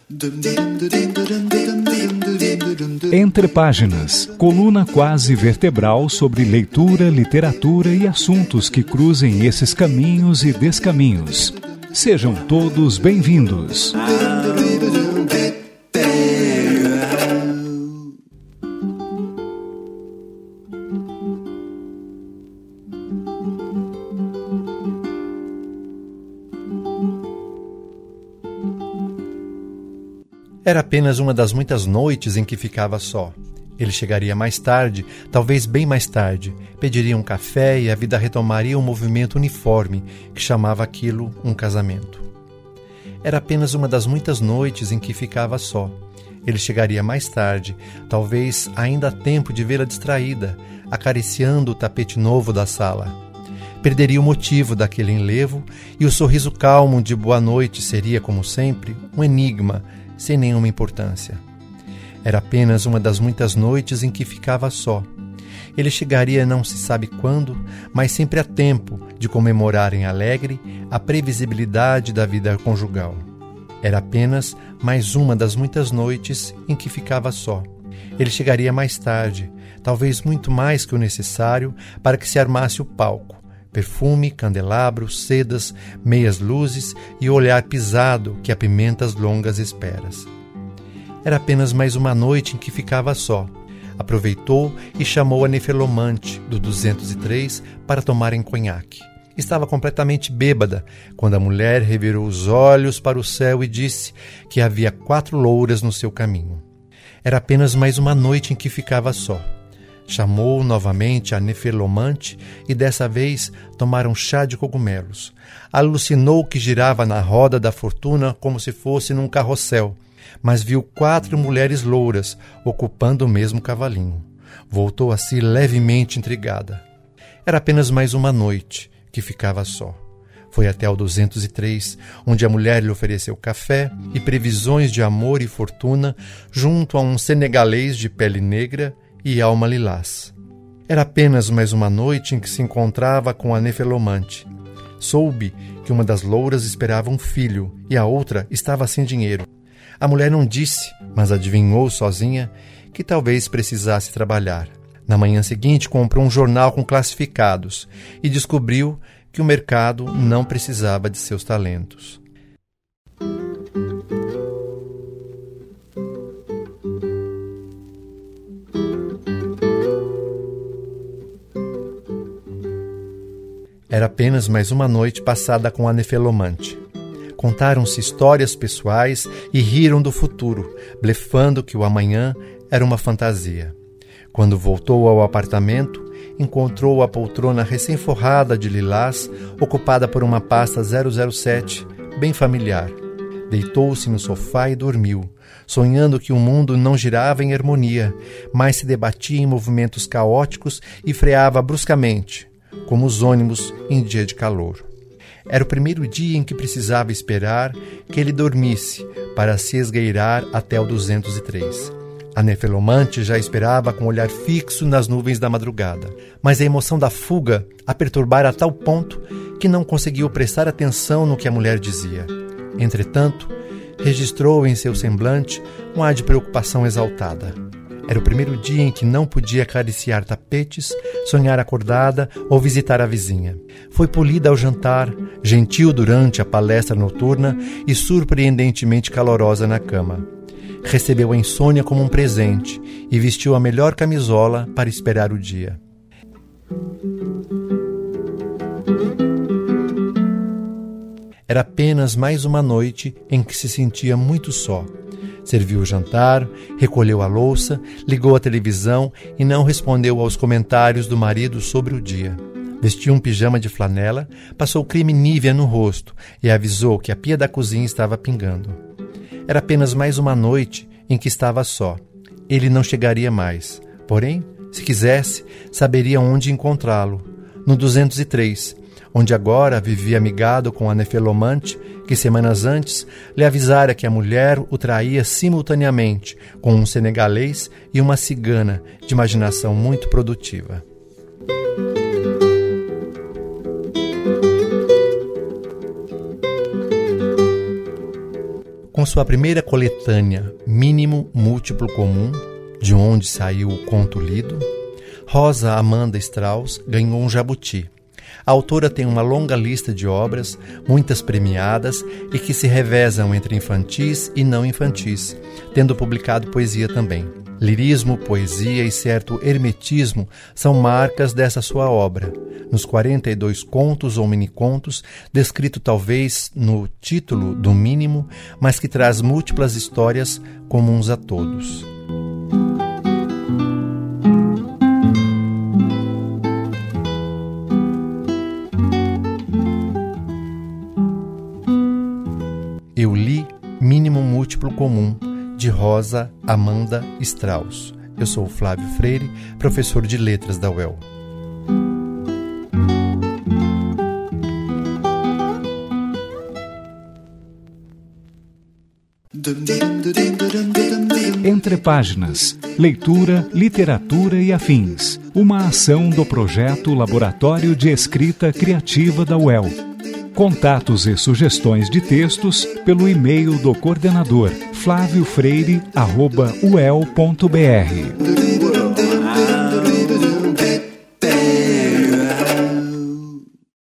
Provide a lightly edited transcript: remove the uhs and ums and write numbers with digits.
Entre Páginas, coluna quase vertebral sobre leitura, literatura e assuntos que cruzem esses caminhos e descaminhos. Sejam todos bem-vindos. Era apenas uma das muitas noites em que ficava só. Ele chegaria mais tarde, talvez bem mais tarde, pediria um café e a vida retomaria um movimento uniforme que chamava aquilo um casamento. Era apenas uma das muitas noites em que ficava só. Ele chegaria mais tarde, talvez ainda há tempo de vê-la distraída, acariciando o tapete novo da sala. Perderia o motivo daquele enlevo e o sorriso calmo de boa noite seria, como sempre, um enigma, sem nenhuma importância. Era apenas uma das muitas noites em que ficava só. Ele chegaria não se sabe quando, mas sempre a tempo de comemorar em alegre a previsibilidade da vida conjugal. Era apenas mais uma das muitas noites em que ficava só. Ele chegaria mais tarde, talvez muito mais que o necessário para que se armasse o palco. Perfume, candelabros, sedas, meias luzes e o olhar pisado que apimenta as longas esperas. Era apenas mais uma noite em que ficava só. Aproveitou e chamou a Nefelomante, do 203, para tomarem conhaque. Estava completamente bêbada quando a mulher revirou os olhos para o céu e disse que havia 4 louras no seu caminho. Era apenas mais uma noite em que ficava só. Chamou novamente a Nefelomante e dessa vez tomaram chá de cogumelos. Alucinou que girava na roda da fortuna como se fosse num carrossel, mas viu 4 mulheres louras ocupando o mesmo cavalinho. Voltou a si levemente intrigada. Era apenas mais uma noite que ficava só. Foi até o 203, onde a mulher lhe ofereceu café e previsões de amor e fortuna junto a um senegalês de pele negra e alma lilás. Era apenas mais uma noite em que se encontrava com a Nefelomante. Soube que uma das louras esperava um filho e a outra estava sem dinheiro. A mulher não disse, mas adivinhou sozinha que talvez precisasse trabalhar. Na manhã seguinte comprou um jornal com classificados e descobriu que o mercado não precisava de seus talentos. Era apenas mais uma noite passada com a Nefelomante. Contaram-se histórias pessoais e riram do futuro, blefando que o amanhã era uma fantasia. Quando voltou ao apartamento, encontrou a poltrona recém-forrada de lilás, ocupada por uma pasta 007, bem familiar. Deitou-se no sofá e dormiu, sonhando que o mundo não girava em harmonia, mas se debatia em movimentos caóticos e freava bruscamente, como os ônibus em dia de calor. Era o primeiro dia em que precisava esperar que ele dormisse para se esgueirar até o 203. A Nefelomante já esperava com o olhar fixo nas nuvens da madrugada, mas a emoção da fuga a perturbara a tal ponto que não conseguiu prestar atenção no que a mulher dizia. Entretanto, registrou em seu semblante um ar de preocupação exaltada. Era o primeiro dia em que não podia acariciar tapetes, sonhar acordada ou visitar a vizinha. Foi polida ao jantar, gentil durante a palestra noturna e surpreendentemente calorosa na cama. Recebeu a insônia como um presente e vestiu a melhor camisola para esperar o dia. Era apenas mais uma noite em que se sentia muito só. Serviu o jantar, recolheu a louça, ligou a televisão e não respondeu aos comentários do marido sobre o dia. Vestiu um pijama de flanela, passou creme Nivea no rosto e avisou que a pia da cozinha estava pingando. Era apenas mais uma noite em que estava só. Ele não chegaria mais. Porém, se quisesse, saberia onde encontrá-lo. No 203, onde agora vivia amigado com a Nefelomante, que semanas antes lhe avisara que a mulher o traía simultaneamente com um senegalês e uma cigana de imaginação muito produtiva. Com sua primeira coletânea, Mínimo Múltiplo Comum, de onde saiu o conto lido, Rosa Amanda Strauss ganhou um jabuti. A autora tem uma longa lista de obras, muitas premiadas e que se revezam entre infantis e não infantis, tendo publicado poesia também. Lirismo, poesia e certo hermetismo são marcas dessa sua obra. Nos 42 contos ou minicontos, descrito talvez no título do Mínimo, mas que traz múltiplas histórias comuns a todos. Eu li Mínimo Múltiplo Comum, de Rosa Amanda Strauss. Eu sou o Flávio Freire, professor de Letras da UEL. Entre Páginas, leitura, literatura e afins. Uma ação do projeto Laboratório de Escrita Criativa da UEL. Contatos e sugestões de textos pelo e-mail do coordenador flaviofreire@uel.br.